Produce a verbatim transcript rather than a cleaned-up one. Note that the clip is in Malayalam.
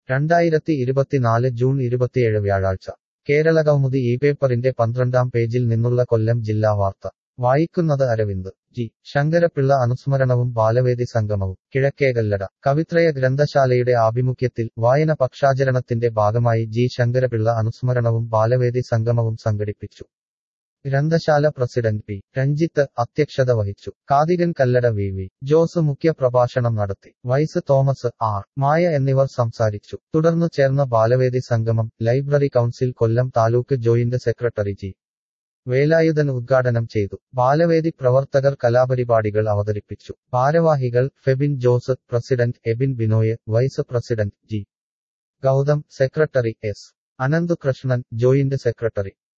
രണ്ടായിരത്തി ഇരുപത്തിനാല് ജൂൺ ഇരുപത്തിയേഴ് വ്യാഴാഴ്ച കേരളകൗമുദി ഈ പേപ്പറിന്റെ പന്ത്രണ്ടാം പേജിൽ നിന്നുള്ള കൊല്ലം ജില്ലാ വാർത്ത വായിക്കുന്നത് അരവിന്ദ്. ജി ശങ്കരപ്പിള്ള അനുസ്മരണവും ബാലവേദി സംഗമവും. കിഴക്കേകല്ലട കവിത്രയ ഗ്രന്ഥശാലയുടെ ആഭിമുഖ്യത്തിൽ വായന പക്ഷാചരണത്തിന്റെ ഭാഗമായി ജി ശങ്കരപിള്ള അനുസ്മരണവും ബാലവേദി സംഗമവും സംഘടിപ്പിച്ചു. ഗ്രന്ഥശാല പ്രസിഡന്റ് പി രഞ്ജിത്ത് അധ്യക്ഷത വഹിച്ചു. കാതികൻ കല്ലട വി വി ജോസ് മുഖ്യ പ്രഭാഷണം നടത്തി. വൈസ് തോമസ്, ആർ മായ എന്നിവർ സംസാരിച്ചു. തുടർന്നു ചേർന്ന ബാലവേദി സംഗമം library council Kollam taluk joint secretary G Velayudhan ഉദ്ഘാടനം ചെയ്തു. ബാലവേദി പ്രവർത്തകർ കലാപരിപാടികൾ അവതരിപ്പിച്ചു. ഭാരവാഹികൾ Febin Jose, president Ebin Binoy, vice president G Gautham, secretary S Ananthukrishnan, joint secretary